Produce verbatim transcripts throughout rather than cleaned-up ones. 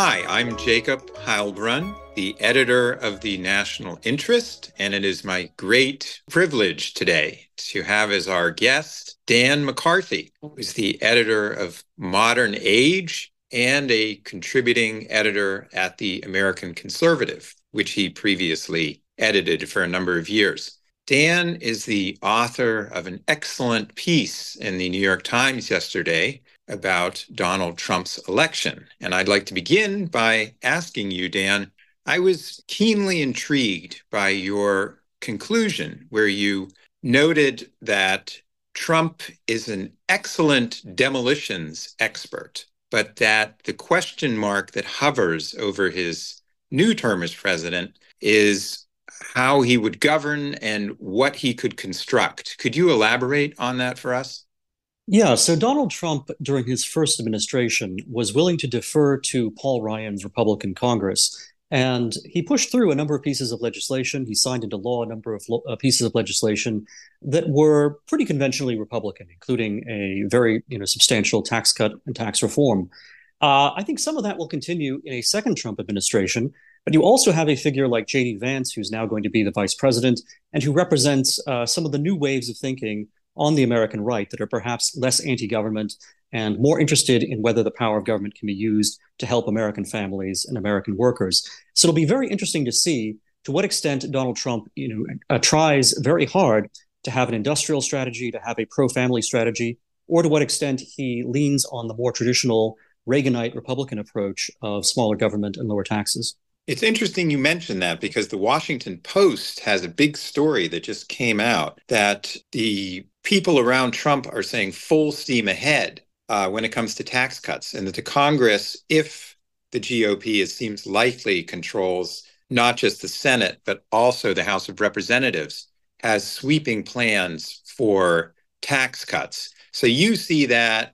Hi, I'm Jacob Heilbrunn, the editor of the National Interest, and it is my great privilege today to have as our guest Dan McCarthy, who is the editor of Modern Age and a contributing editor at the American Conservative, which he previously edited for a number of years. Dan is the author of an excellent piece in the New York Times yesterday about Donald Trump's election. And I'd like to begin by asking you, Dan, I was keenly intrigued by your conclusion where you noted that Trump is an excellent demolitions expert, but that the question mark that hovers over his new term as president is how he would govern and what he could construct. Could you elaborate on that for us? Yeah, so Donald Trump, during his first administration, was willing to defer to Paul Ryan's Republican Congress. And he pushed through a number of pieces of legislation. He signed into law a number of lo- uh, pieces of legislation that were pretty conventionally Republican, including a very, you know, substantial tax cut and tax reform. Uh, I think some of that will continue in a second Trump administration. But you also have a figure like J D. Vance, who's now going to be the vice president, and who represents uh, some of the new waves of thinking on the American right that are perhaps less anti-government and more interested in whether the power of government can be used to help American families and American workers. So it'll be very interesting to see to what extent Donald Trump, you know, uh, tries very hard to have an industrial strategy, to have a pro-family strategy, or to what extent he leans on the more traditional Reaganite Republican approach of smaller government and lower taxes. It's interesting you mentioned that because the Washington Post has a big story that just came out that the people around Trump are saying full steam ahead uh, when it comes to tax cuts, and that the Congress, if the G O P, it seems likely, controls not just the Senate, but also the House of Representatives, has sweeping plans for tax cuts. So you see that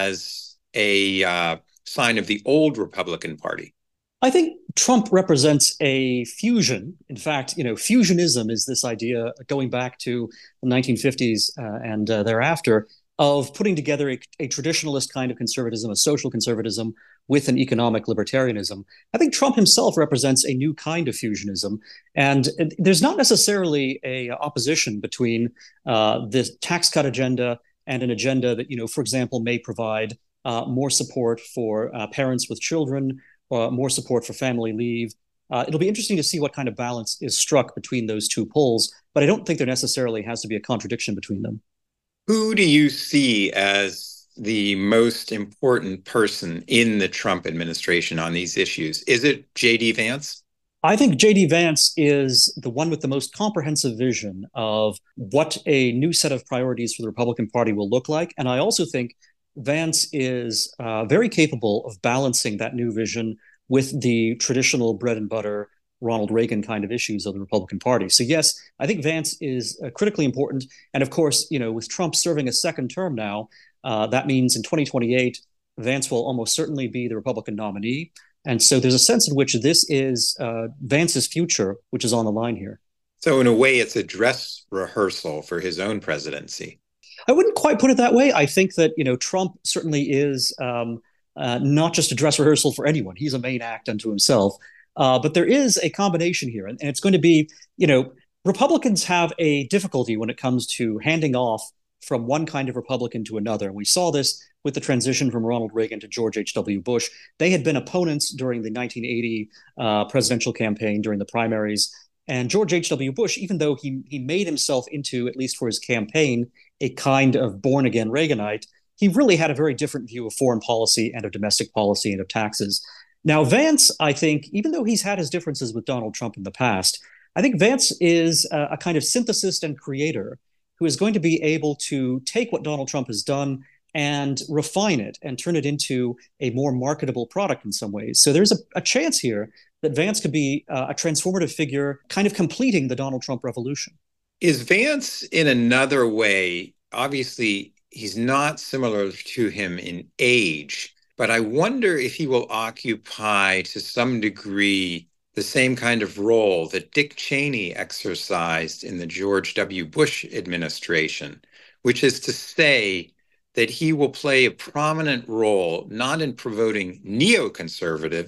as a uh, sign of the old Republican Party. I think Trump represents a fusion. In fact, you know, fusionism is this idea going back to the nineteen fifties uh, and uh, thereafter of putting together a, a traditionalist kind of conservatism, a social conservatism, with an economic libertarianism. I think Trump himself represents a new kind of fusionism, and there's not necessarily a opposition between uh, the tax cut agenda and an agenda that, you know, for example, may provide uh, more support for uh, parents with children. Uh, more support for family leave. Uh, it'll be interesting to see what kind of balance is struck between those two poles, but I don't think there necessarily has to be a contradiction between them. Who do you see as the most important person in the Trump administration on these issues? Is it J D. Vance? I think J D. Vance is the one with the most comprehensive vision of what a new set of priorities for the Republican Party will look like. And I also think Vance is uh, very capable of balancing that new vision with the traditional bread and butter Ronald Reagan kind of issues of the Republican Party. So yes, I think Vance is uh, critically important. And of course, you know, with Trump serving a second term now, uh, that means in twenty twenty-eight, Vance will almost certainly be the Republican nominee. And so there's a sense in which this is uh, Vance's future, which is on the line here. So in a way, it's a dress rehearsal for his own presidency. I wouldn't quite put it that way. I think that, you know, Trump certainly is um, uh, not just a dress rehearsal for anyone. He's a main act unto himself. Uh, but there is a combination here, and, and it's going to be, you know, Republicans have a difficulty when it comes to handing off from one kind of Republican to another. And we saw this with the transition from Ronald Reagan to George H W. Bush. They had been opponents during the nineteen eighty uh, presidential campaign, during the primaries. And George H W. Bush, even though he, he made himself into, at least for his campaign, a kind of born-again Reaganite, he really had a very different view of foreign policy and of domestic policy and of taxes. Now, Vance, I think, even though he's had his differences with Donald Trump in the past, I think Vance is a, a kind of synthesist and creator who is going to be able to take what Donald Trump has done and refine it and turn it into a more marketable product in some ways. So there's a, a chance here that Vance could be uh, a transformative figure, kind of completing the Donald Trump revolution. Is Vance in another way, obviously, he's not similar to him in age, but I wonder if he will occupy to some degree the same kind of role that Dick Cheney exercised in the George W. Bush administration, which is to say that he will play a prominent role, not in promoting neoconservatives,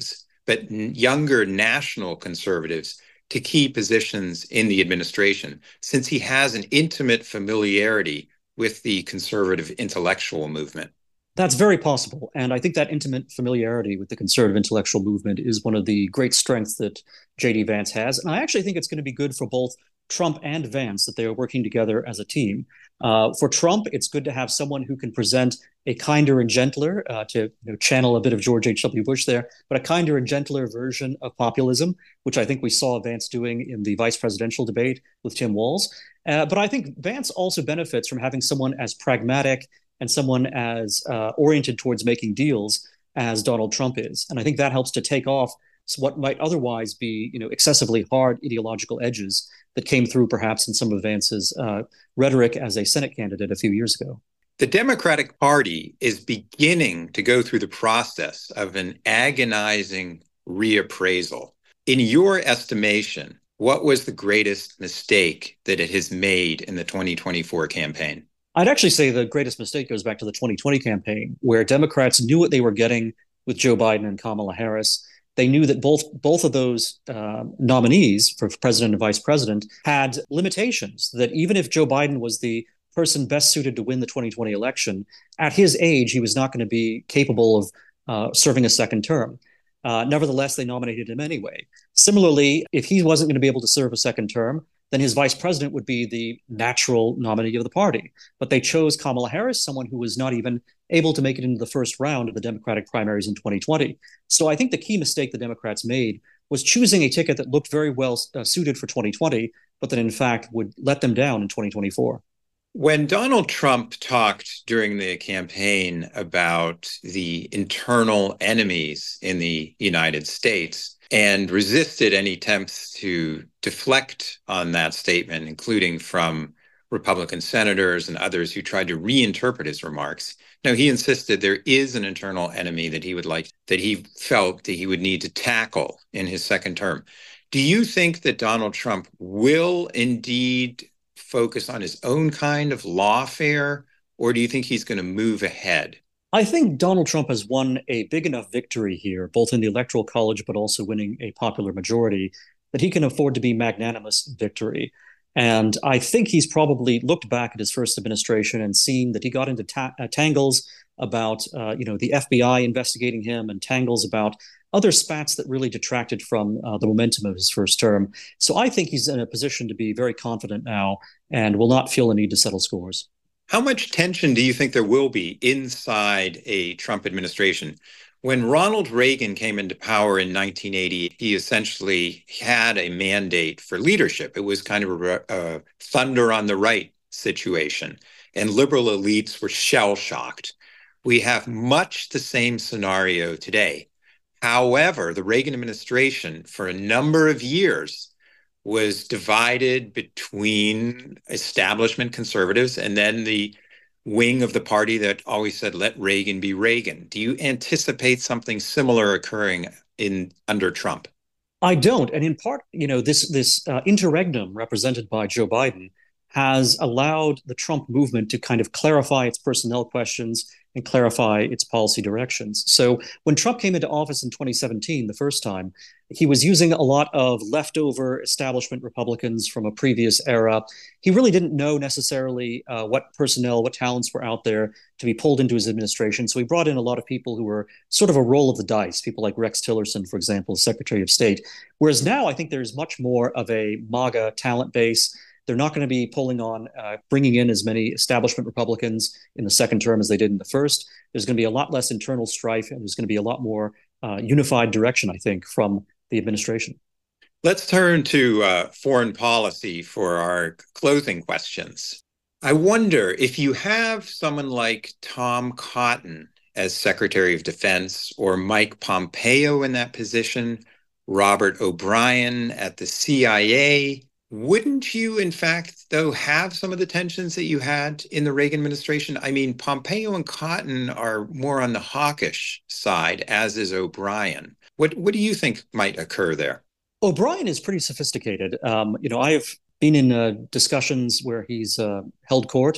but younger national conservatives to key positions in the administration, since he has an intimate familiarity with the conservative intellectual movement? That's very possible. And I think that intimate familiarity with the conservative intellectual movement is one of the great strengths that J D. Vance has. And I actually think it's going to be good for both Trump and Vance that they are working together as a team. Uh, for Trump, it's good to have someone who can present a kinder and gentler, uh, to you know, channel a bit of George H W. Bush there, but a kinder and gentler version of populism, which I think we saw Vance doing in the vice presidential debate with Tim Walz. Uh, but I think Vance also benefits from having someone as pragmatic and someone as uh, oriented towards making deals as Donald Trump is. And I think that helps to take off what might otherwise be, you know, excessively hard ideological edges that came through perhaps in some of Vance's uh, rhetoric as a Senate candidate a few years ago. The Democratic Party is beginning to go through the process of an agonizing reappraisal. In your estimation, what was the greatest mistake that it has made in the twenty twenty-four campaign? I'd actually say the greatest mistake goes back to the twenty twenty campaign, where Democrats knew what they were getting with Joe Biden and Kamala Harris. They knew that both both of those uh, nominees for president and vice president had limitations, that even if Joe Biden was the person best suited to win the twenty twenty election, at his age, he was not going to be capable of uh, serving a second term. Uh, nevertheless, they nominated him anyway. Similarly, if he wasn't going to be able to serve a second term, then his vice president would be the natural nominee of the party. But they chose Kamala Harris, someone who was not even able to make it into the first round of the Democratic primaries in twenty twenty. So I think the key mistake the Democrats made was choosing a ticket that looked very well uh, suited for twenty twenty, but that in fact would let them down in twenty twenty-four. When Donald Trump talked during the campaign about the internal enemies in the United States and resisted any attempts to deflect on that statement, including from Republican senators and others who tried to reinterpret his remarks. No, he insisted there is an internal enemy that he would like, that he felt that he would need to tackle in his second term. Do you think that Donald Trump will indeed focus on his own kind of lawfare, or do you think he's going to move ahead? I think Donald Trump has won a big enough victory here, both in the Electoral College, but also winning a popular majority, that he can afford to be magnanimous victory. And I think he's probably looked back at his first administration and seen that he got into ta- uh, tangles about, uh, you know, the F B I investigating him, and tangles about other spats that really detracted from uh, the momentum of his first term. So I think he's in a position to be very confident now and will not feel a need to settle scores. How much tension do you think there will be inside a Trump administration? When Ronald Reagan came into power in nineteen eighty, he essentially had a mandate for leadership. It was kind of a, a thunder on the right situation, and liberal elites were shell-shocked. We have much the same scenario today. However, the Reagan administration, for a number of years, was divided between establishment conservatives and then the wing of the party that always said, let Reagan be Reagan. Do you anticipate something similar occurring in under Trump? I don't. And in part, you know, this, this uh, interregnum represented by Joe Biden has allowed the Trump movement to kind of clarify its personnel questions and clarify its policy directions. So when Trump came into office in twenty seventeen, the first time, he was using a lot of leftover establishment Republicans from a previous era. He really didn't know necessarily uh, what personnel, what talents were out there to be pulled into his administration. So he brought in a lot of people who were sort of a roll of the dice, people like Rex Tillerson, for example, Secretary of State. Whereas now I think there's much more of a MAGA talent base. They're not going to be pulling on, uh, bringing in as many establishment Republicans in the second term as they did in the first. There's going to be a lot less internal strife, and there's going to be a lot more uh, unified direction, I think, from the administration. Let's turn to uh, foreign policy for our closing questions. I wonder if you have someone like Tom Cotton as Secretary of Defense, or Mike Pompeo in that position, Robert O'Brien at the C I A, wouldn't you, in fact, though, have some of the tensions that you had in the Reagan administration? I mean, Pompeo and Cotton are more on the hawkish side, as is O'Brien. What what do you think might occur there? O'Brien is pretty sophisticated. Um, you know, I have been in uh, discussions where he's uh, held court,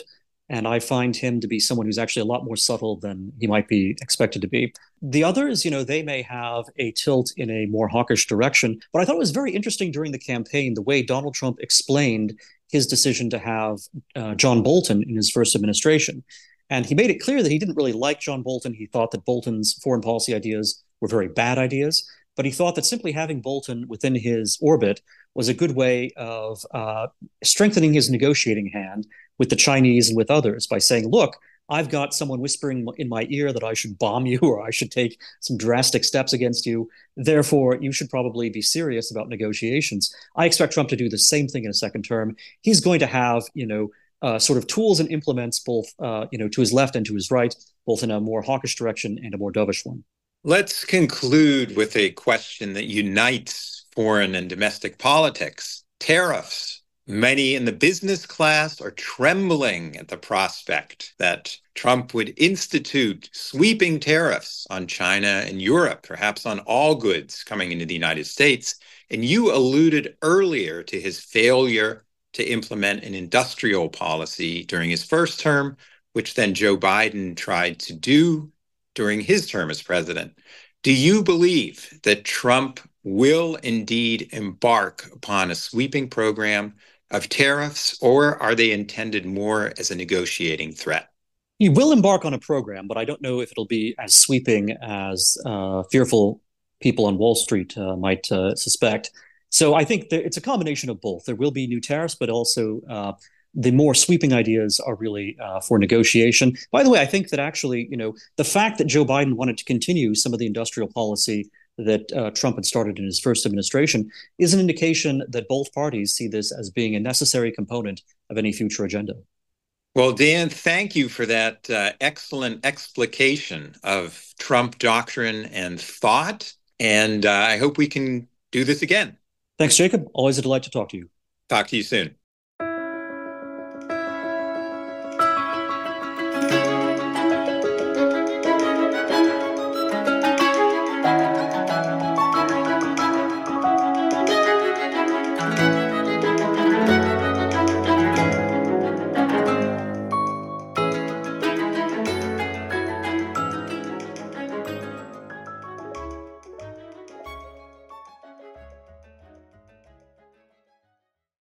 And I find him to be someone who's actually a lot more subtle than he might be expected to be. The others, you know, they may have a tilt in a more hawkish direction. But I thought it was very interesting during the campaign the way Donald Trump explained his decision to have uh, John Bolton in his first administration. And he made it clear that he didn't really like John Bolton. He thought that Bolton's foreign policy ideas were very bad ideas. But he thought that simply having Bolton within his orbit was a good way of uh, strengthening his negotiating hand with the Chinese and with others by saying, look, I've got someone whispering in my ear that I should bomb you or I should take some drastic steps against you. Therefore, you should probably be serious about negotiations. I expect Trump to do the same thing in a second term. He's going to have, you know, uh, sort of tools and implements both, uh, you know, to his left and to his right, both in a more hawkish direction and a more dovish one. Let's conclude with a question that unites foreign and domestic politics: tariffs. Many in the business class are trembling at the prospect that Trump would institute sweeping tariffs on China and Europe, perhaps on all goods coming into the United States. And you alluded earlier to his failure to implement an industrial policy during his first term, which then Joe Biden tried to do during his term as president. Do you believe that Trump will indeed embark upon a sweeping program of tariffs, or are they intended more as a negotiating threat? He will embark on a program, but I don't know if it'll be as sweeping as uh, fearful people on Wall Street uh, might uh, suspect. So I think that it's a combination of both. There will be new tariffs, but also uh, the more sweeping ideas are really uh, for negotiation. By the way, I think that actually, you know, the fact that Joe Biden wanted to continue some of the industrial policy that uh, Trump had started in his first administration is an indication that both parties see this as being a necessary component of any future agenda. Well, Dan, thank you for that uh, excellent explication of Trump doctrine and thought. And uh, I hope we can do this again. Thanks, Jacob. Always a delight to talk to you. Talk to you soon.